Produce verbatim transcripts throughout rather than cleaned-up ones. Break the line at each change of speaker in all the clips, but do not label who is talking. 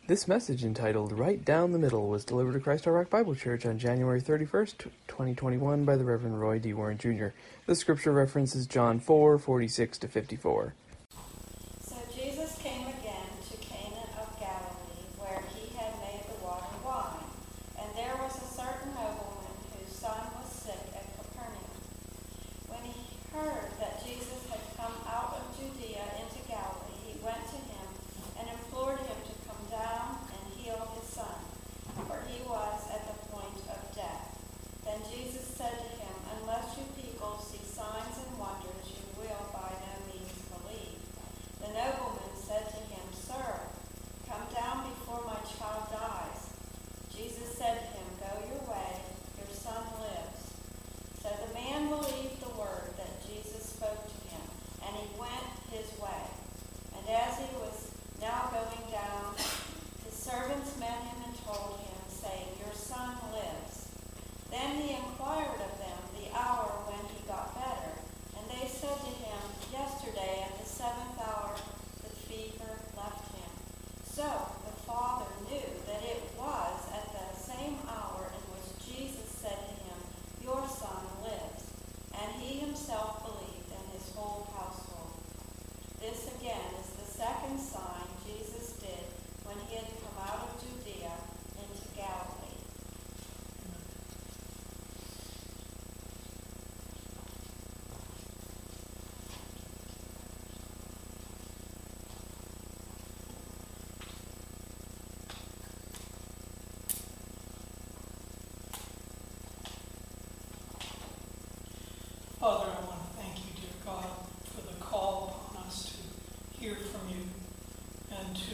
This message, entitled Right Down the Middle, was delivered to Christ Our Rock Bible Church on January thirty-first, twenty twenty-one by the Reverend Roy D. Warren, Junior The scripture reference is John four, forty-six to fifty-four.
So Jesus came again to Cana of Galilee, where he had made the water wine. And there was a certain nobleman whose son was sick at Capernaum. When he heard that Jesus had come out of Judea into Galilee, he went to him and implored him to come down and heal his son, for he was at the point of death. Then Jesus said to him, "Unless you people see signs and wonders, you will by no means believe." The nobleman said to him, "Sir, come down before my child dies." Jesus said to him, "Go your way, your son lives." So the man believed the word that Jesus spoke to him, and he went his way. And as he was now going down, his servants met him and told him, saying, "Your son lives." Then he inquired of them the hour when he got better. And they said to him, "Yesterday at the seventh hour the fever left him." So the father knew that it was at the same hour in which Jesus said to him, "Your son lives." And he himself believed, and his whole household. This again is the second sign Jesus did when he had come out of Judea into Galilee.
Father, I want to thank you, dear God, for the call upon us to hear from you and to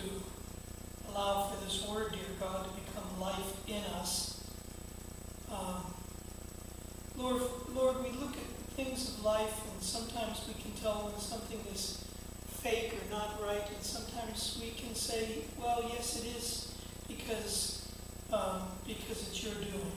allow for this word, dear God, to become life in us. Um, Lord, Lord, we look at things of life, and sometimes we can tell when something is fake or not right, and sometimes we can say, well, yes, it is because, um, because it's your doing.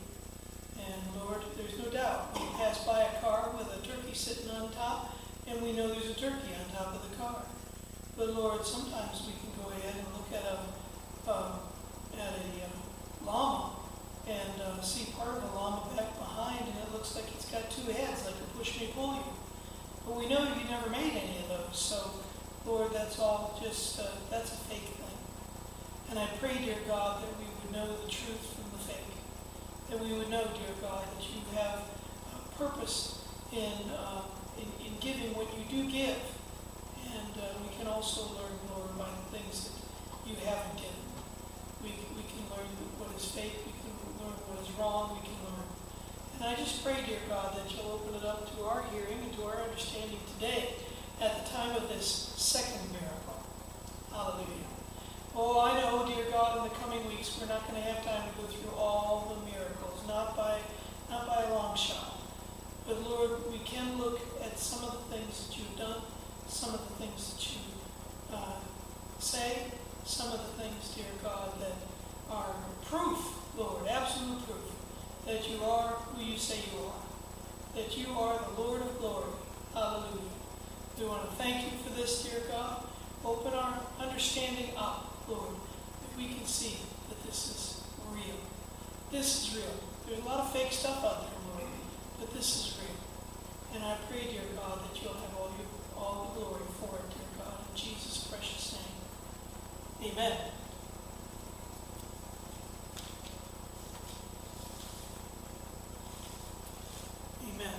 And Lord, there's no doubt, we pass by a car with a turkey sitting on top, and we know there's a turkey on top of the car. But Lord, sometimes we can go ahead and look at a uh, at a uh, llama and uh, see part of a llama back behind, and it looks like it's got two heads, like a push me pull you. But we know you never made any of those, so Lord, that's all just uh, that's a fake thing. And I pray, dear God, that we would know the truth from the fake. That we would know, dear God, that you have a purpose in, uh, in in giving what you do give. And uh, we can also learn, Lord, by the things that you haven't given. We, we can learn what is fake. We can learn what is wrong. We can learn. And I just pray, dear God, that you'll open it up to our hearing and to our understanding today at the time of this second miracle. Hallelujah. Oh, I know, dear God, in the coming weeks we're not going to have time to go through all the miracles, not by not by a long shot. But Lord, we can look at some of the things that you've done, some of the things that you uh, say, some of the things, dear God, that are proof, Lord, absolute proof, that you are who you say you are, that you are the Lord of glory. Hallelujah. We want to thank you for this, dear God. Open our understanding up, Lord, that we can see that this is real. This is real. There's a lot of fake stuff out there, Lord, but this is real. And I pray, dear God, that you'll have all, your, all the glory for it, dear God, in Jesus' precious name. Amen. Amen.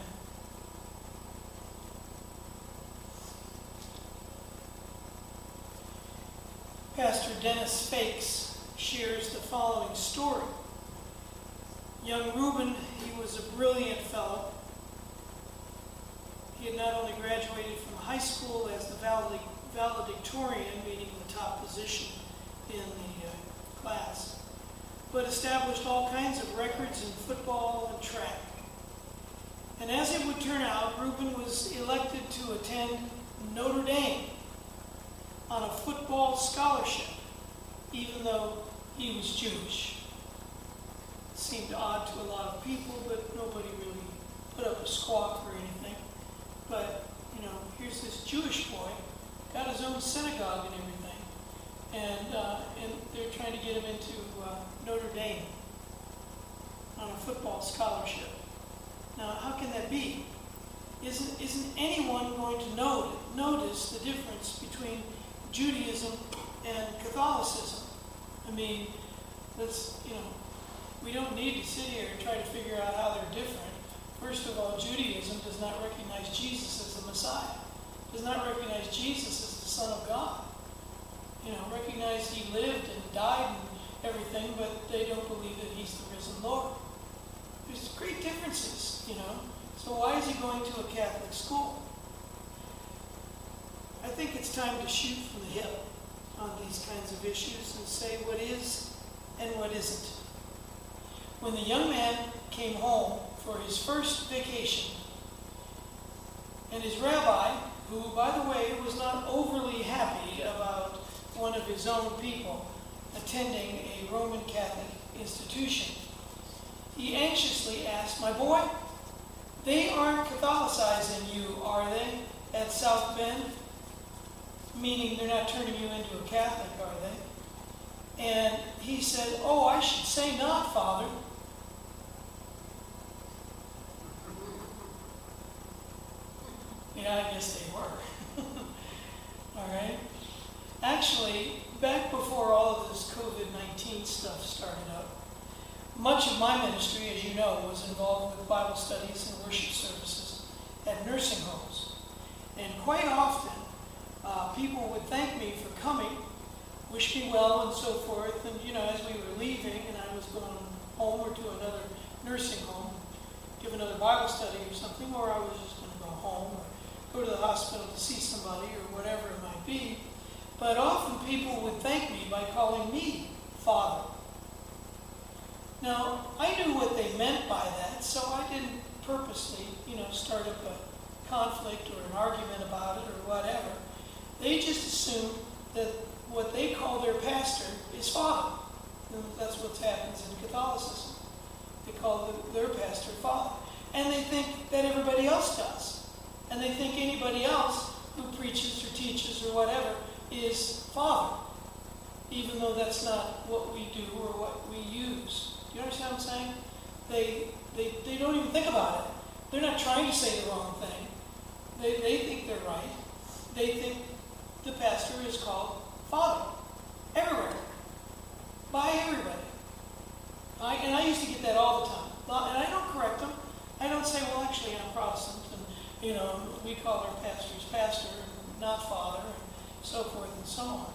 Pastor Dennis Fakes shares the following story. Young Reuben, he was a brilliant fellow. He had not only graduated from high school as the valedictorian, meaning the top position in the uh, class, but established all kinds of records in football and track. And as it would turn out, Reuben was elected to attend Notre Dame on a football scholarship, even though he was Jewish. It seemed odd to a lot of people, but nobody really put up a squawk or anything. But, you know, here's this Jewish boy, got his own synagogue and everything, and uh, and they're trying to get him into uh, Notre Dame on a football scholarship. Now, how can that be? Isn't isn't anyone going to know, notice the difference between Judaism and Catholicism? I mean, let's, you know, we don't need to sit here and try to figure out how they're different. First of all, Judaism does not recognize Jesus as the Messiah. Does not recognize Jesus as the Son of God. You know, recognize he lived and died and everything, but they don't believe that he's the risen Lord. There's great differences, you know. So why is he going to a Catholic school? I think it's time to shoot from the hip on these kinds of issues and say what is and what isn't. When the young man came home for his first vacation, and his rabbi, who, by the way, was not overly happy about one of his own people attending a Roman Catholic institution, he anxiously asked, "My boy, they aren't Catholicizing you, are they, at South Bend? Meaning they're not turning you into a Catholic, are they?" And he said, "Oh, I should say not, Father." Yeah, I guess they were. All right. Actually, back before all of this COVID nineteen stuff started up, much of my ministry, as you know, was involved with Bible studies and worship services at nursing homes. And quite often, uh, people would thank me for coming, wish me well and so forth. And, you know, as we were leaving and I was going home or to another nursing home, give another Bible study or something, or I was just going to go home or go to the hospital to see somebody or whatever it might be. But often people would thank me by calling me Father. Now, I knew what they meant by that, so I didn't purposely, you know, start up a conflict or an argument about it or whatever. They just assumed that what they call their pastor is Father. And that's what happens in Catholicism. They call the, their pastor Father. And they think that everybody else does. And they think anybody else who preaches or teaches or whatever is Father, even though that's not what we do or what we use. Do you understand what I'm saying? They, they, they don't even think about it. They're not trying to say the wrong thing. They, they think they're right. They think the pastor is called Father everywhere, by everybody. I, and I used to get that all the time. And I don't correct them. I don't say, well, actually, I'm Protestant, and, you know, we call our pastors pastor, and not Father, and so forth and so on.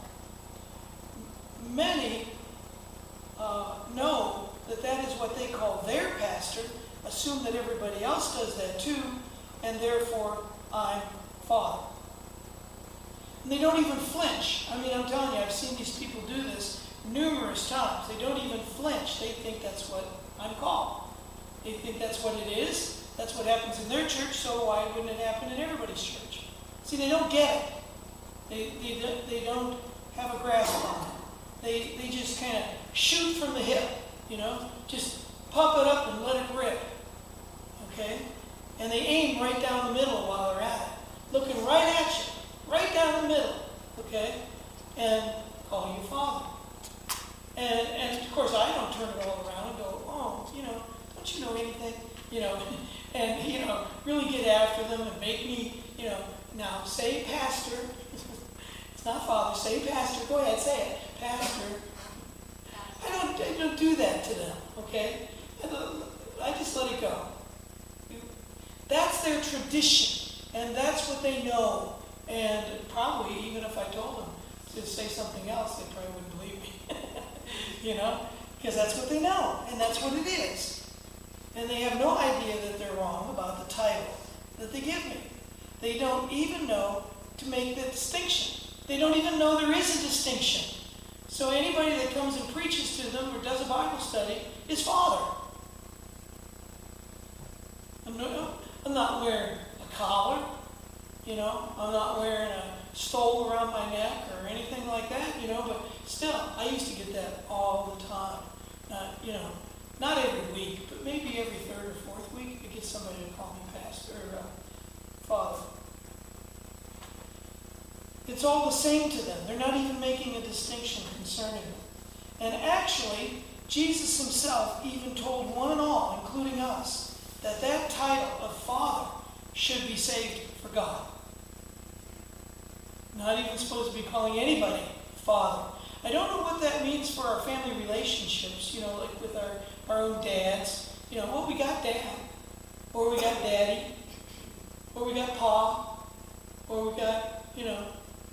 Many uh, know that that is what they call their pastor, assume that everybody else does that too, and therefore I'm Father. And they don't even flinch. I mean, I'm telling you, I've seen these people do this numerous times. They don't even flinch. They think that's what I'm called. They think that's what it is. That's what happens in their church, so why wouldn't it happen in everybody's church? See, they don't get it. They, they, they don't have a grasp on it. They, they just kind of shoot from the hip, you know? Just pop it up and let it rip, okay? And they aim right down the middle while they're at it, looking right at you, right down the middle, okay? And call you Father. And, and of course, I don't turn it all around and go, oh, you know, don't you know anything? You know, and, you know, really get after them and make me, you know, now say pastor. It's not Father, say pastor. Go ahead, say it. Pastor. I don't, I don't do that to them, okay? I just let it go. That's their tradition, and that's what they know. And probably, even if I told them to say something else, they probably wouldn't believe me. You know? Because that's what they know, and that's what it is. And they have no idea that they're wrong about the title that they give me. They don't even know to make the distinction. They don't even know there is a distinction. So anybody that comes and preaches to them or does a Bible study is Father. I'm not, I'm not wearing a collar, you know. I'm not wearing a stole around my neck or anything like that, you know. But still, I used to get that all the time. Not, you know, not every week, but maybe every third or fourth week, I get somebody to call me pastor or uh, Father. It's all the same to them. They're not even making a distinction concerning them. And actually, Jesus himself even told one and all, including us, that that title of Father should be saved for God. Not even supposed to be calling anybody Father. I don't know what that means for our family relationships, you know, like with our, our own dads. You know, well, we got Dad, or we got Daddy, or we got Pa, or we got, you know,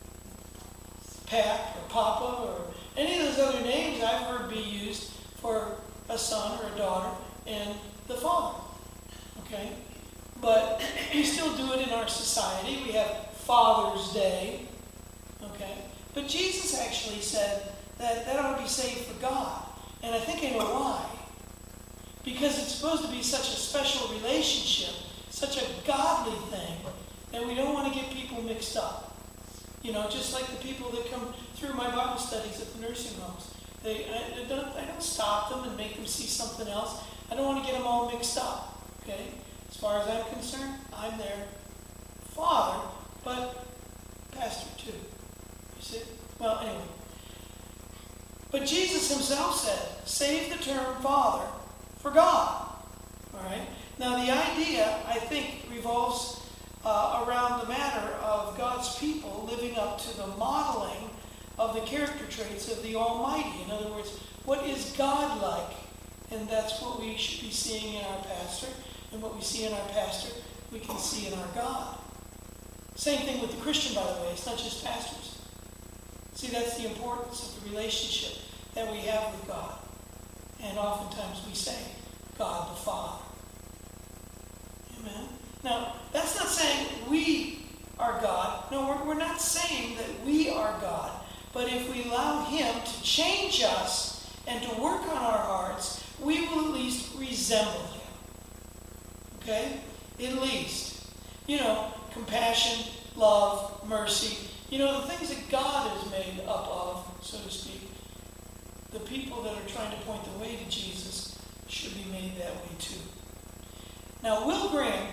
Pap or Papa, or any of those other names I've heard be used for a son or a daughter and the father. Okay? But we still do it in our society. We have Father's Day. Okay? But Jesus actually said that that ought to be saved for God. And I think I know why. Because it's supposed to be such a special relationship, such a godly thing, that we don't want to get people mixed up. You know, just like the people that come through my Bible studies at the nursing homes. They, I, I, don't, I don't stop them and make them see something else. I don't want to get them all mixed up. Okay? As far as I'm concerned, I'm their father, but pastor too. You see? Well, anyway. But Jesus himself said, save the term Father for God. All right? Now, the idea, I think, revolves uh, around the matter of God's people living up to the modeling of the character traits of the Almighty. In other words, what is God like? And that's what we should be seeing in our pastor. And what we see in our pastor, we can see in our God. Same thing with the Christian, by the way. It's not just pastors. See, that's the importance of the relationship that we have with God. And oftentimes we say, God the Father. Amen? Now, that's not saying we are God. No, we're, we're not saying that we are God. But if we allow him to change us and to work on our hearts, we will at least resemble him. Okay? At least. You know, compassion, love, mercy. You know, the things that God is made up of, so to speak. The people that are trying to point the way to Jesus should be made that way too. Now, Will Graham,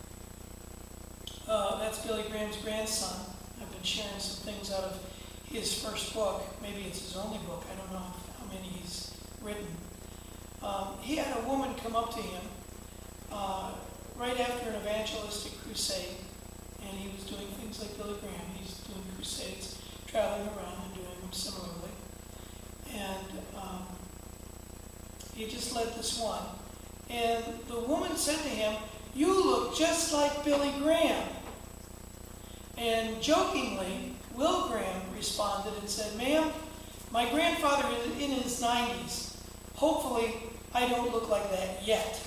uh, that's Billy Graham's grandson. I've been sharing some things out of his first book. Maybe it's his only book. I don't know how many he's written. Um, he had a woman come up to him uh, right after an evangelistic crusade, and he was doing things like Billy Graham. He's doing crusades, traveling around and doing them similarly. And um, he just led this one. And the woman said to him, "You look just like Billy Graham." And jokingly, Will Graham responded and said, "Ma'am, my grandfather is in his nineties. Hopefully, I don't look like that yet."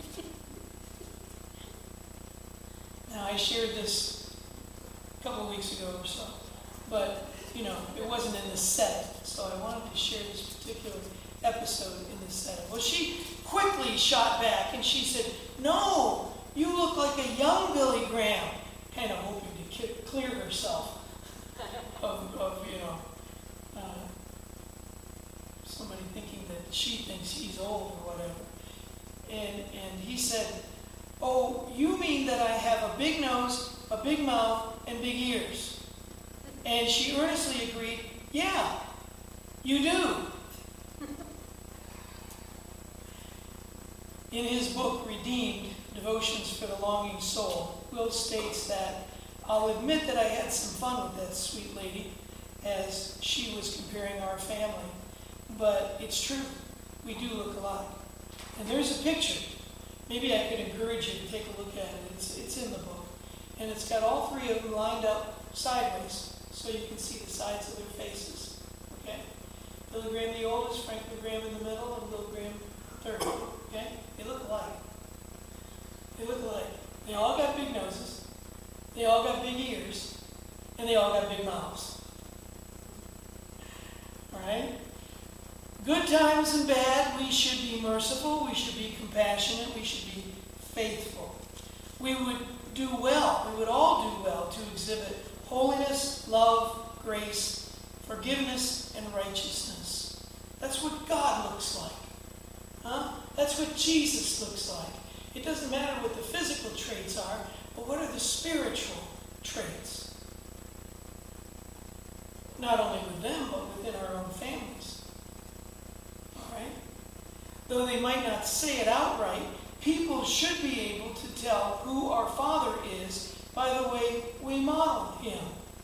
Now, I shared this a couple of weeks ago or so, but, you know, it wasn't in the set, so I wanted to share this particular episode in this setting. Well, she quickly shot back, and she said, "No, you look like a young Billy Graham," kind of hoping to clear herself of, of you know, uh, somebody thinking that she thinks he's old or whatever. And, and he said, "Oh, you mean that I have a big nose, a big mouth, and big ears?" And she earnestly agreed, "Yeah, you do." In his book, Redeemed, Devotions for the Longing Soul, Will states that, "I'll admit that I had some fun with that sweet lady as she was comparing our family. But it's true, we do look alike." And there's a picture. Maybe I could encourage you to take a look at it. It's, it's in the book. And it's got all three of them lined up sideways so you can see the sides of their faces. Okay? Billy Graham the oldest, Franklin Graham in the middle, and Bill Graham third. Okay? They look alike. They look alike. They all got big noses. They all got big ears. And they all got big mouths. Alright? Good times and bad, we should be merciful, we should be compassionate, we should be faithful. We would do well, we would all do well to exhibit holiness, love, grace, forgiveness, and righteousness. That's what God looks like. Huh? That's what Jesus looks like. It doesn't matter what the physical traits are, but what are the spiritual traits? not only with them, but within our own families. All right? Though they might not say it outright, people should be able to tell who our Father is by the way we model him.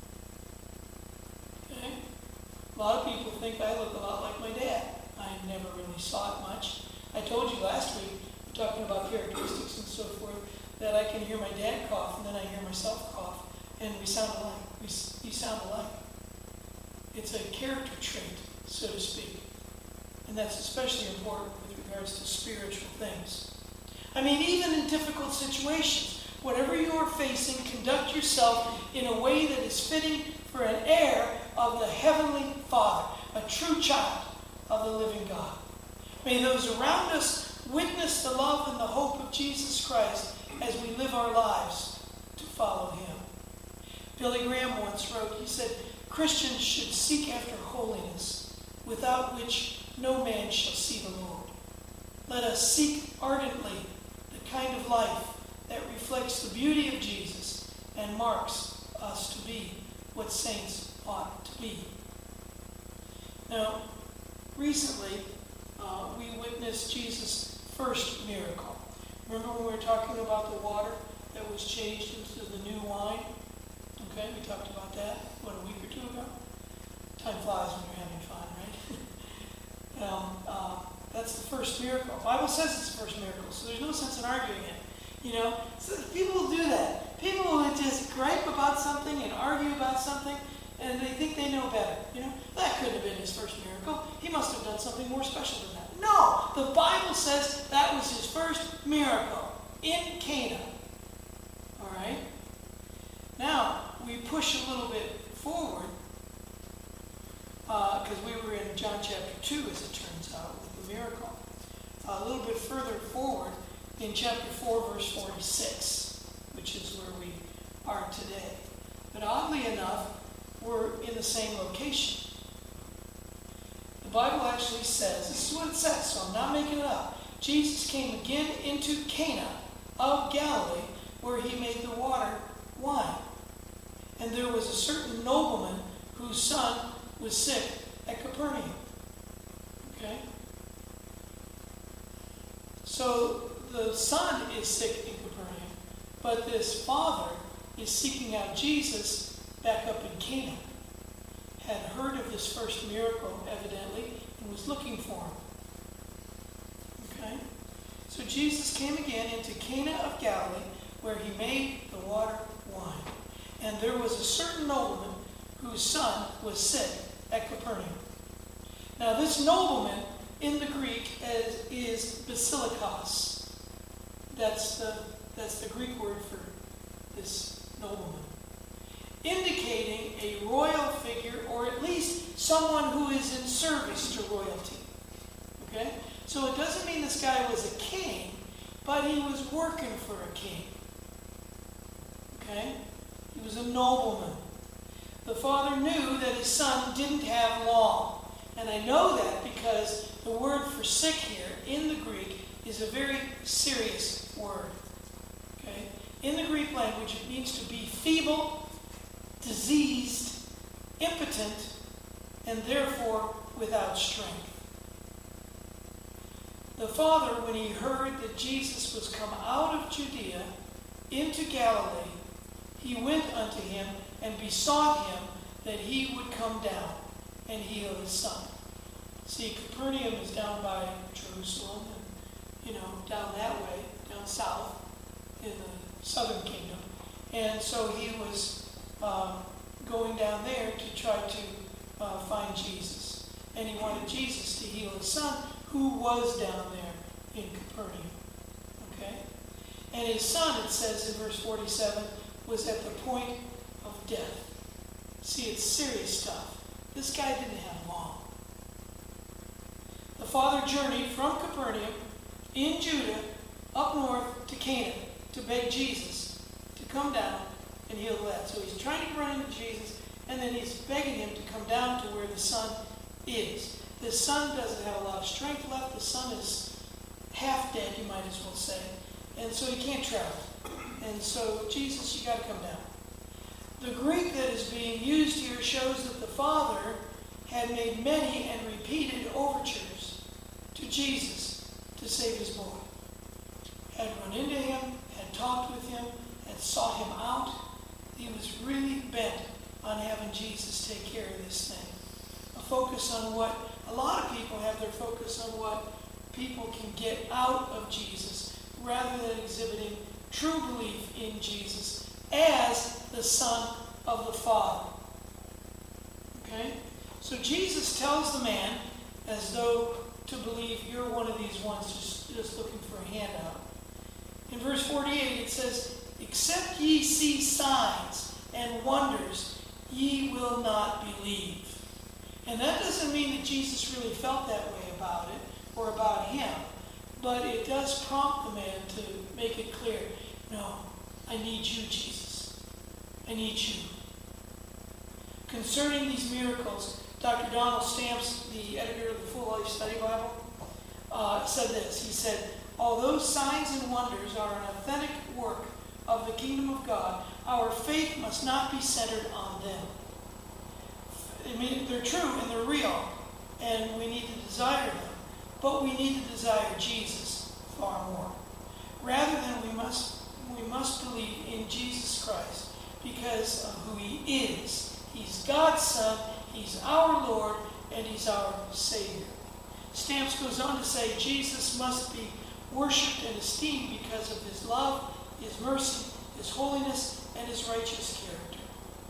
Okay? A lot of people think I look a lot like my dad. I never really saw it much. I told you last week, talking about characteristics and so forth, that I can hear my dad cough and then I hear myself cough, and we sound alike. We, we sound alike. It's a character trait, so to speak. And that's especially important with regards to spiritual things. I mean, even in difficult situations, whatever you are facing, conduct yourself in a way that is fitting for an heir of the Heavenly Father, a true child of the living God. May those around us witness the love and the hope of Jesus Christ as we live our lives to follow him. Billy Graham once wrote, he said, Christians should seek after holiness, without which no man shall see the Lord. Let us seek ardently the kind of life that reflects the beauty of Jesus and marks us to be what saints ought to be. Now, recently, uh, we witnessed Jesus' first miracle. Remember when we were talking about the water that was changed into the new wine? Okay, we talked about that, what, a week or two ago? Time flies when you're having fun, right? um, uh, that's the first miracle. The Bible says it's the first miracle, so there's no sense in arguing it. You know, so people will do that. People will just gripe about something and argue about something, and they think they know better. You know, that couldn't have been his first miracle. He must have done something more special than that. No, the Bible says that was his first miracle in Cana. All right? Now, we push a little bit forward, because uh, we were in John chapter two, as it turns out, with the miracle. Uh, a little bit further forward in chapter four, verse forty-six, which is where we are today. But oddly enough, we're in the same location. The Bible actually says, this is what it says, so I'm not making it up. Jesus came again into Cana of Galilee, where he made the water wine. And there was a certain nobleman whose son was sick at Capernaum. Okay? So the son is sick in Capernaum, but this father is seeking out Jesus back up in Cana. Had heard of this first miracle, evidently, and was looking for him. Okay? So Jesus came again into Cana of Galilee, where he made the water wine. And there was a certain nobleman whose son was sick at Capernaum. Now this nobleman in the Greek is, is basilikos. That's the, that's the Greek word for this nobleman. Indicating a royal figure, or at least someone who is in service to royalty. Okay? So it doesn't mean this guy was a king, but he was working for a king. Okay? He was a nobleman. The father knew that his son didn't have long. And I know that because the word for sick here in the Greek is a very serious word. Okay? In the Greek language, it means to be feeble, diseased, impotent, and therefore without strength. The father, when he heard that Jesus was come out of Judea into Galilee, he went unto him and besought him that he would come down and heal his son. See, Capernaum is down by Jerusalem, and, you know, down that way, down south in the southern kingdom. And so he was um, going down there to try to uh, find Jesus. And he wanted Jesus to heal his son, who was down there in Capernaum. Okay? And his son, it says in verse forty-seven, was at the point of death. See, it's serious stuff. This guy didn't have long. The father journeyed from Capernaum in Judah up north to Cana to beg Jesus to come down and heal the lad. So he's trying to run into Jesus, and then he's begging him to come down to where the son is. The son doesn't have a lot of strength left. The son is half dead, you might as well say. And so he can't travel. And so, Jesus, you got to come down. The Greek that is being used here shows that the Father had made many and repeated overtures to Jesus to save his boy. Had run into him, had talked with him, had sought him out. He was really bent on having Jesus take care of this thing. A focus on what, a lot of people have their focus on what people can get out of Jesus rather than exhibiting true belief in Jesus as the Son of the Father. Okay? So Jesus tells the man, as though to believe you're one of these ones just, just looking for a handout. In verse forty-eight it says, "Except ye see signs and wonders, ye will not believe." And that doesn't mean that Jesus really felt that way about it or about him. But it does prompt the man to make it clear, no, I need you, Jesus. I need you. Concerning these miracles, Doctor Donald Stamps, the editor of the Full Life Study Bible, uh, said this. He said, "Although signs and wonders are an authentic work of the kingdom of God, our faith must not be centered on them. I mean, they're true and they're real, and we need to desire them. But we need to desire Jesus far more. Rather than we must, we must believe in Jesus Christ because of who he is. He's God's Son, he's our Lord, and he's our Savior." Stamps goes on to say, Jesus must be worshipped and esteemed because of his love, his mercy, his holiness, and his righteous character.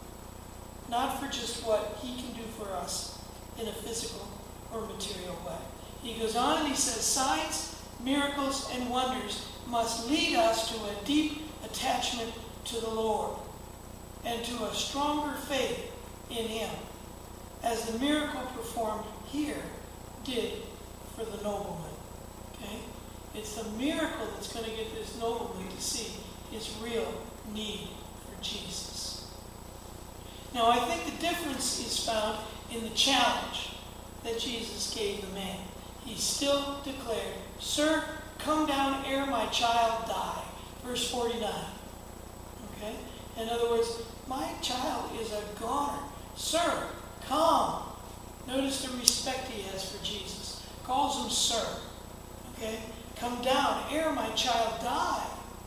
Not for just what he can do for us in a physical or material way. He goes on and he says, signs, miracles, and wonders must lead us to a deep attachment to the Lord and to a stronger faith in him, as the miracle performed here did for the nobleman. Okay? It's the miracle that's going to get this nobleman to see his real need for Jesus. Now, I think the difference is found in the challenge that Jesus gave the man. He still declared, "Sir, come down ere my child die." Verse forty-nine. Okay? In other words, my child is a goner. Sir, come. Notice the respect he has for Jesus. Calls him sir. Okay? Come down ere my child die.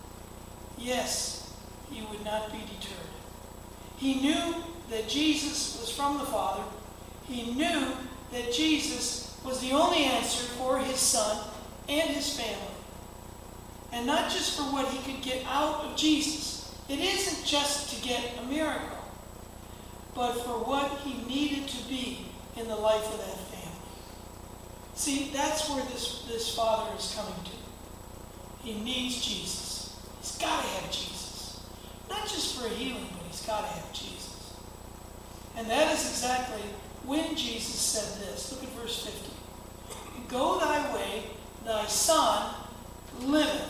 Yes, he would not be deterred. He knew that Jesus was from the Father. He knew that Jesus was the only answer for his son and his family. And not just for what he could get out of Jesus. It isn't just to get a miracle, but for what he needed to be in the life of that family. See, that's where this, this father is coming to. He needs Jesus. He's got to have Jesus. Not just for a healing, but he's got to have Jesus. And that is exactly when Jesus said this. Look at verse fifty. "Go thy way, thy son liveth."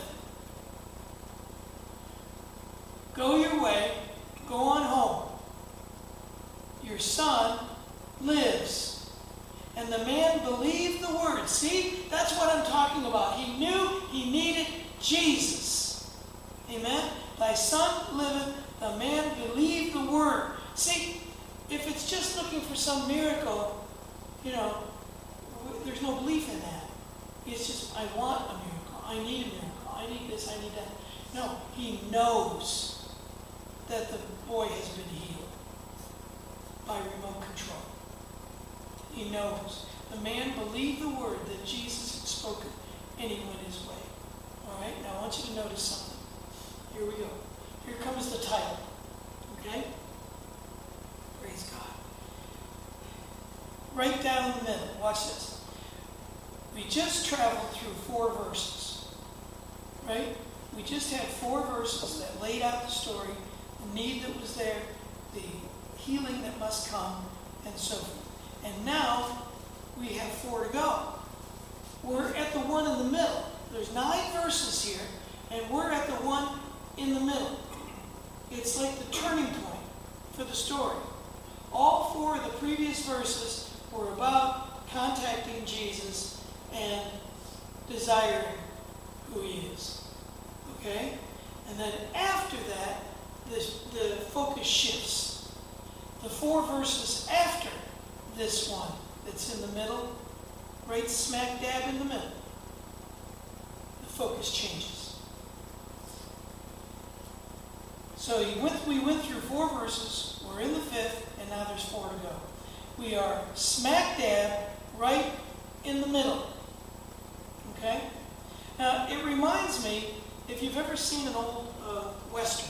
Go your way, go on home. Your son lives. And the man believed the word. See, that's what I'm talking about. He knew he needed Jesus. Amen? Thy son liveth, the man believed the word. See, if it's just looking for some miracle, you know, there's no belief in that. It's just, I want a miracle. I need a miracle. I need this, I need that. No, he knows that the boy has been healed by remote control. He knows. The man believed the word that Jesus had spoken, and he went his way. All right? Now I want you to notice something. Here we go. Here comes the title. Okay? Praise God. Right down the middle. Watch this. We just traveled through four verses. Right? We just had four verses that laid out the story, the need that was there, the healing that must come, and so forth. And now we have four to go. We're at the one in the middle. There's nine verses here, and we're at the one in the middle. It's like the turning point for the story. All four of the previous verses were about contacting Jesus and desiring who he is. Okay? And then after that, the, the focus shifts. The four verses after this one that's in the middle, right smack dab in the middle, the focus changes. So you went, we went through four verses, we're in the fifth, and now there's four to go. We are smack dab right in the middle. Okay? Now, it reminds me, if you've ever seen an old uh, Western,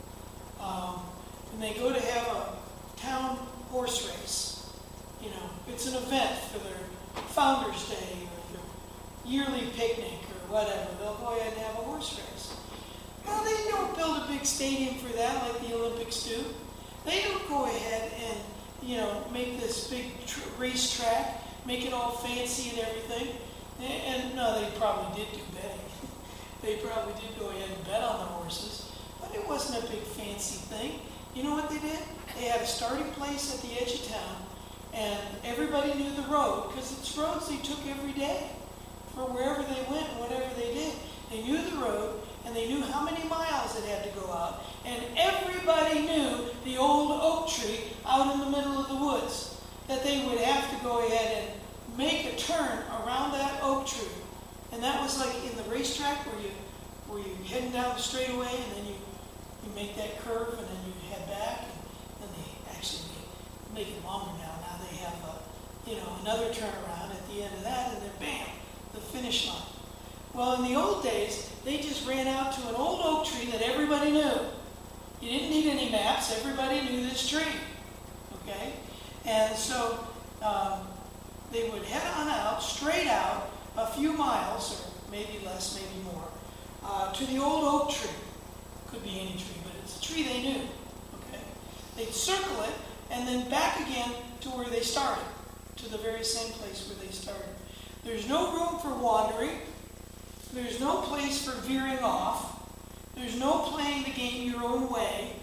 um, and they go to have a town horse race, you know, it's an event for their Founders Day or their yearly picnic or whatever. They'll go ahead and have a horse race. Well, they don't build a big stadium for that like the Olympics do. They don't go ahead and, you know, make this big tr- racetrack, make it all fancy and everything. And, and no, they probably did do betting. They probably did go ahead and bet on the horses. But it wasn't a big fancy thing. You know what they did? They had a starting place at the edge of town, and everybody knew the road, because it's roads they took every day for wherever they went and whatever they did. They knew the road, and they knew how many miles it had to go out. And everybody knew the old oak tree out in the middle of the woods, that they would have to go ahead and make a turn around that oak tree. And that was like in the racetrack where you where you're heading down the straightaway, and then you, you make that curve, and then you head back, and then they actually make it longer now. Now they have a, you know, another turnaround at the end of that, and then bam, the finish line. Well, in the old days, they just ran out to an old oak tree that everybody knew. You didn't need any maps. Everybody knew this tree. Okay? And so um, they would head on out, straight out, a few miles, or maybe less, maybe more, uh, to the old oak tree. Could be any tree, but it's a tree they knew. Okay? They'd circle it, and then back again to where they started, to the very same place where they started. There's no room for wandering. There's no place for veering off. There's no playing the game your own way.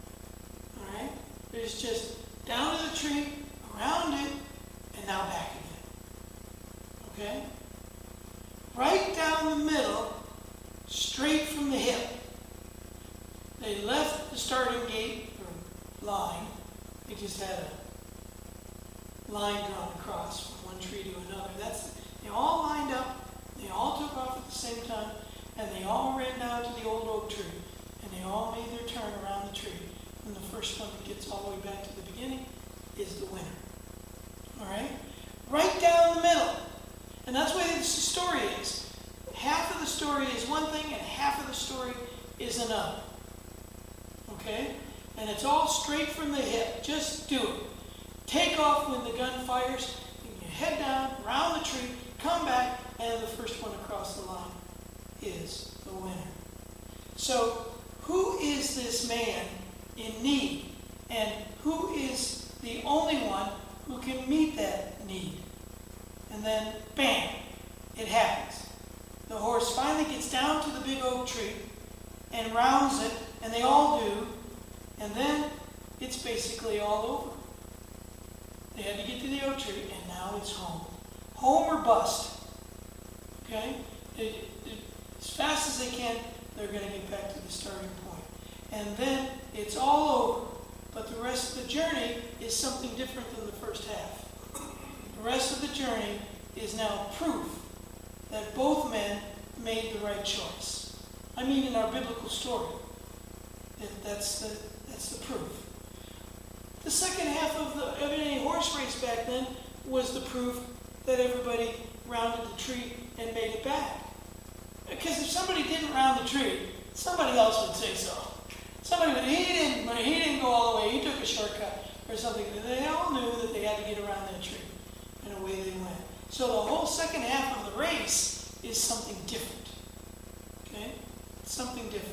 All right? There's just down to the tree, around it, and now back again. Okay? Right down the middle, straight from the hip. They left the starting gate, or line. They just had a line drawn across from one tree to another. That's, they all lined up. They all took off at the same time, and they all ran down to the old oak tree, and they all made their turn around the tree. And the first one that gets all the way back to the beginning is the winner. All right? Right down the middle. And that's what the story is. Half of the story is one thing, and half of the story is another. Okay? And it's all straight from the hip. Just do it. Take off when the gun fires, and you head down, around the tree, come back, and the first one across the line is the winner. So, who is this man in need? And who is the only one who can meet that need? And then, bam, it happens. The horse finally gets down to the big oak tree and rounds it, and they all do, and then it's basically all over. They had to get to the oak tree, and now it's home. Home or bust. Okay? It, it, as fast as they can, they're going to get back to the starting point. And then it's all over. But the rest of the journey is something different than the first half. The rest of the journey is now proof that both men made the right choice. I mean, in our biblical story, that, that's the that's the proof. The second half of the of any horse race back then was the proof that everybody rounded the tree and made it back. Because if somebody didn't round the tree, somebody else would say so. Somebody would, he didn't, he didn't go all the way, he took a shortcut or something. They all knew that they had to get around that tree, and away they went. So the whole second half of the race is something different. Okay? It's something different.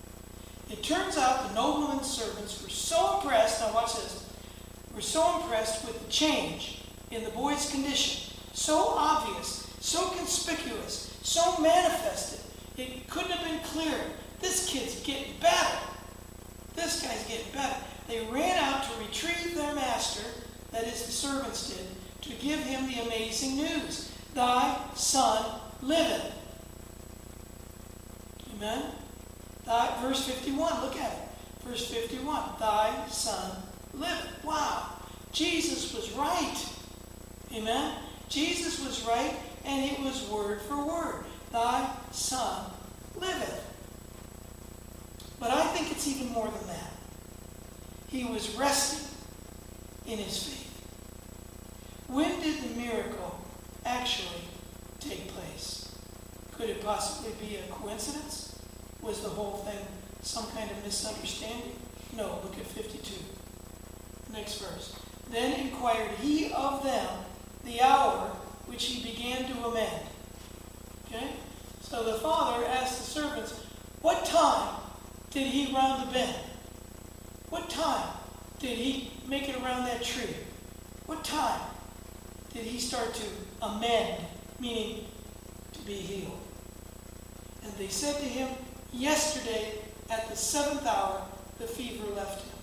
It turns out the nobleman's servants were so impressed, now watch this, were so impressed with the change in the boy's condition, so obvious, so conspicuous, so manifested, it couldn't have been clearer. This kid's getting better. This guy's getting better. They ran out to retrieve their master, that is the servants did, to give him the amazing news. Thy son liveth. Amen? Thy, verse fifty-one, look at it. verse fifty-one. Thy son liveth. Wow. Jesus was right. Amen? Jesus was right, and it was word for word. Thy son liveth. But I think it's even more than that. He was resting in his faith. When did the miracle actually take place? Could it possibly be a coincidence? Was the whole thing some kind of misunderstanding? No, look at fifty-two. Next verse. Then inquired he of them the hour which he began to amend. Okay? So the father asked the servants, what time did he round the bend? What time did he make it around that tree? What time did he start to amend, meaning to be healed? And they said to him, yesterday at the seventh hour the fever left him.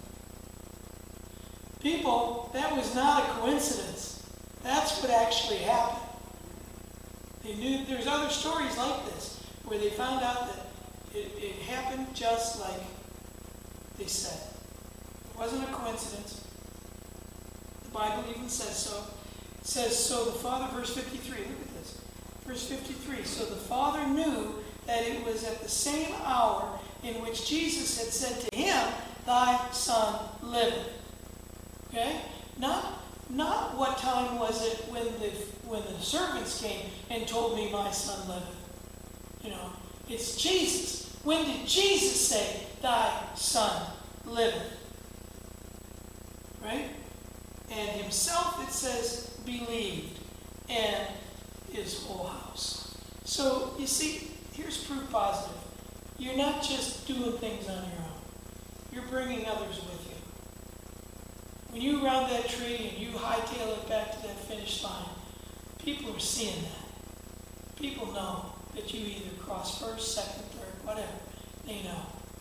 People, that was not a coincidence. That's what actually happened. They knew there's other stories like this where they found out that it, it happened just like they said. It wasn't a coincidence. The Bible even says so. It says, so the father, verse fifty-three, look at this. Verse fifty-three, so the father knew that it was at the same hour in which Jesus had said to him, thy son liveth. Okay? Not, not what time was it when the when the servants came and told me my son liveth. You know, it's Jesus. When did Jesus say, thy son liveth? Right? And himself, it says, believed, and his whole house. So, you see, here's proof positive. You're not just doing things on your own. You're bringing others with you. When you round that tree and you hightail it back to that finish line, people are seeing that. People know that you either cross first, second, third, whatever. They know.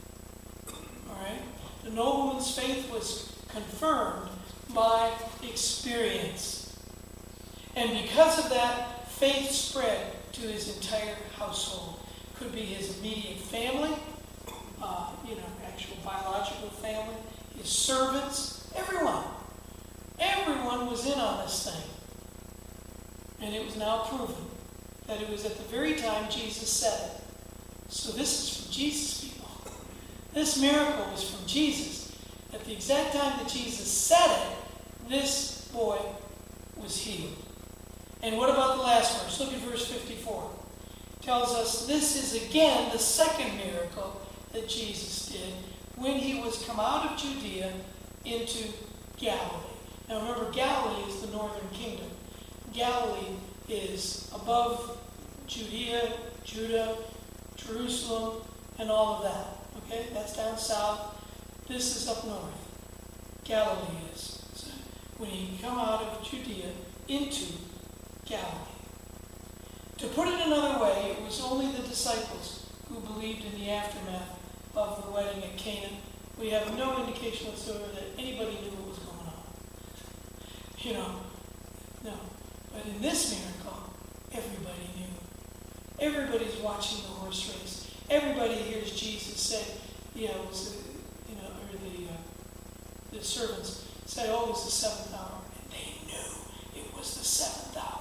All right? The nobleman's faith was confirmed by experience. And because of that, faith spread to his entire household. Could be his immediate family, uh, you know, actual biological family, his servants, everyone. Everyone was in on this thing. And it was now proven that it was at the very time Jesus said it. So this is from Jesus, people. This miracle was from Jesus. At the exact time that Jesus said it, this boy was healed. And what about the last verse? Look at verse fifty-four. It tells us this is again the second miracle that Jesus did when he was come out of Judea into Galilee. Now remember, Galilee is the northern kingdom. Galilee is above Judea, Judah, Jerusalem, and all of that. Okay, that's down south. This is up north. Galilee is. So when he come out of Judea into Galilee. To put it another way, it was only the disciples who believed in the aftermath of the wedding at Cana. We have no indication whatsoever that anybody knew what was going on. You know, no. But in this miracle, everybody knew. Everybody's watching the horse race. Everybody hears Jesus say, you know, was, you know, or the uh, the servants say, "Oh, it was the seventh hour," and they knew it was the seventh hour.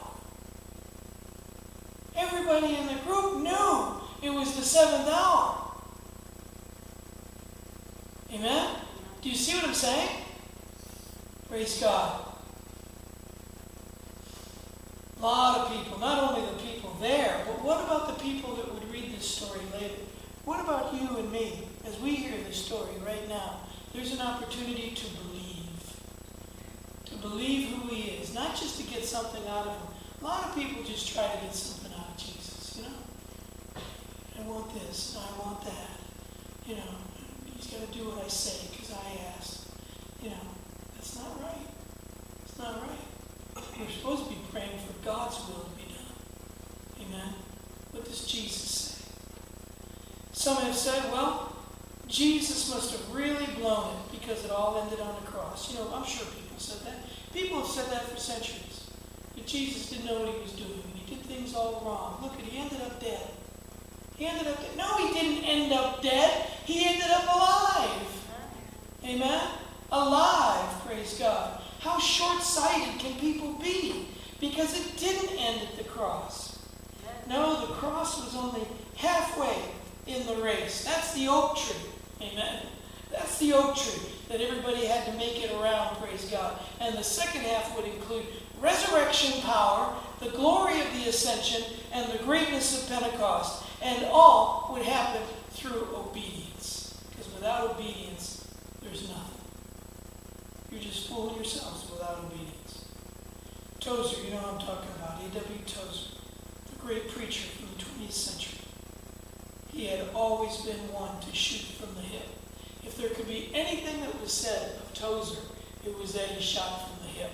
Everybody in the group knew it was the seventh hour. Amen? Do you see what I'm saying? Praise God. A lot of people, not only the people there, but what about the people that would read this story later? What about you and me as we hear this story right now? There's an opportunity to believe. To believe who he is, not just to get something out of him. A lot of people just try to get something out of Jesus, you know. I want this, and I want that. You know, he's got to do what I say because I asked. You know, that's not right. It's not right. We're supposed to be praying for God's will to be done. Amen? What does Jesus say? Some have said, well, Jesus must have really blown it because it all ended on the cross. You know, I'm sure people said that. People have said that for centuries. That Jesus didn't know what he was doing. He did things all wrong. Look, he ended up dead. He ended up dead. No, he didn't end up dead. He ended up alive. Amen? Alive, praise God. How short-sighted can people be? Because it didn't end at the cross. No, the cross was only halfway in the race. That's the oak tree. Amen? That's the oak tree that everybody had to make it around, praise God. And the second half would include resurrection power, the glory of the ascension, and the greatness of Pentecost. And all would happen through obedience. Because without obedience, there's nothing. You're just fooling yourselves without obedience. Tozer, you know what I'm talking about. A W Tozer, the great preacher from the twentieth century. He had always been one to shoot from the hip. If there could be anything that was said of Tozer, it was that he shot from the hip.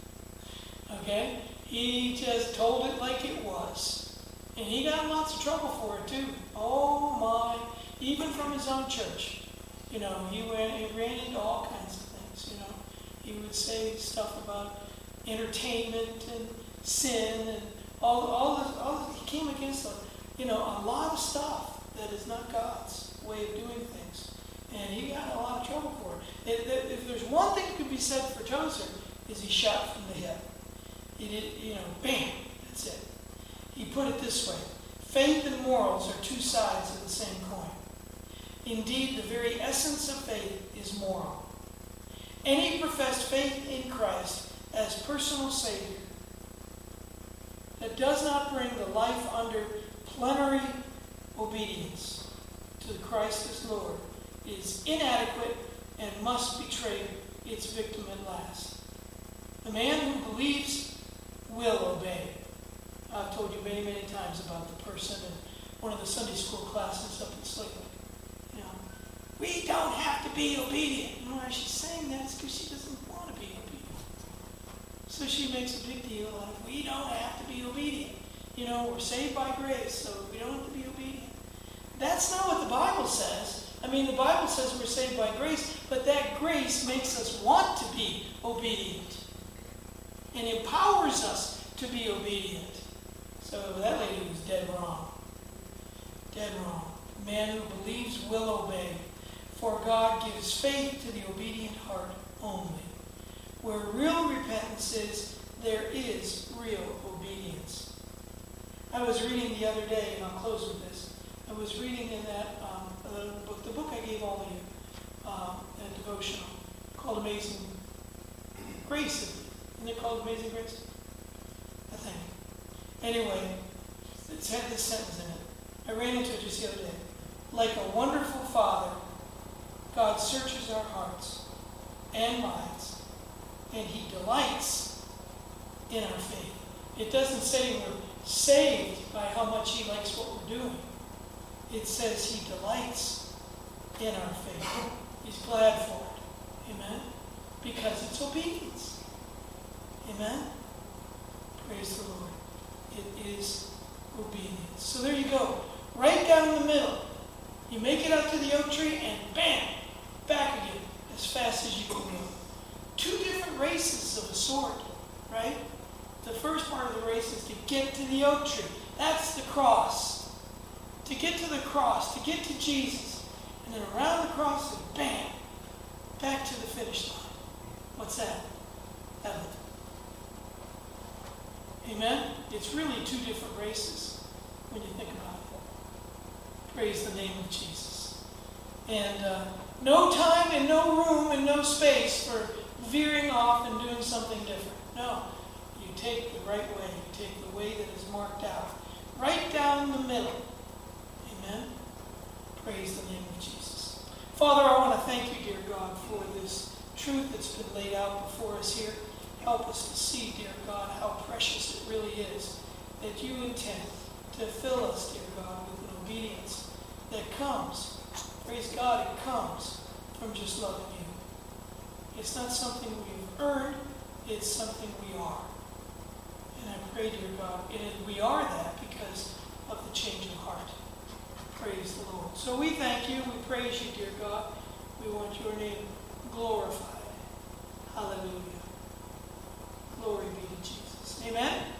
Okay? He just told it like it was. And he got lots of trouble for it too. Oh my. Even from his own church. You know, he, went, he ran into all kinds of things, you know. He would say stuff about entertainment and sin and all, all this. All this. He came against, you know, a lot of stuff that is not God's way of doing things. And he got in a lot of trouble for it. If, if there's one thing that could be said for Tozer, is he shot from the hip. He did, you know, bam, that's it. He put it this way. Faith and morals are two sides of the same coin. Indeed, the very essence of faith is moral. Any professed faith in Christ as personal Savior that does not bring the life under plenary obedience to Christ as Lord is inadequate and must betray its victim at last. The man who believes will obey. I've told you many, many times about the person in one of the Sunday school classes up in Slick Lake. You know, we don't have to be obedient. You know why she's saying that? It's because she doesn't want to be obedient. So she makes a big deal out of, we don't have to be obedient. You know, we're saved by grace, so we don't have to be obedient. That's not what the Bible says. I mean, the Bible says we're saved by grace, but that grace makes us want to be obedient and empowers us to be obedient. So that lady was dead wrong. Dead wrong. The man who believes will obey, for God gives faith to the obedient heart only. Where real repentance is, there is real obedience. I was reading the other day, and I'll close with this. I was reading in that um, uh, book, the book I gave all of you, um, a devotional called Amazing Grace. Isn't it called Amazing Grace? I think. Anyway, it's had this sentence in it. I ran into it just the other day. Like a wonderful Father, God searches our hearts and minds, and He delights in our faith. It doesn't say we're saved by how much He likes what we're doing. It says He delights in our faith. He's glad for it. Amen? Because it's obedience. Amen? Praise the Lord. It is obedience. So there you go. Right down the middle. You make it up to the oak tree and bam! Back again. As fast as you can go. Two different races of a sword. Right? The first part of the race is to get to the oak tree. That's the cross. To get to the cross. To get to Jesus. And then around the cross and bam! Back to the finish line. What's that? Heaven. Amen? It's really two different races when you think about it. Praise the name of Jesus. And uh, no time and no room and no space for veering off and doing something different. No. You take the right way. You take the way that is marked out. Right down the middle. Amen? Praise the name of Jesus. Father, I want to thank you, dear God, for this truth that's been laid out before us here. Help us to see, dear God, how precious it really is that you intend to fill us, dear God, with an obedience that comes. Praise God, it comes from just loving you. It's not something we've earned, it's something we are. And I pray, dear God, and we are that because of the change of heart. Praise the Lord. So we thank you, we praise you, dear God. We want your name glorified. Hallelujah. Glory be to Jesus. Amen.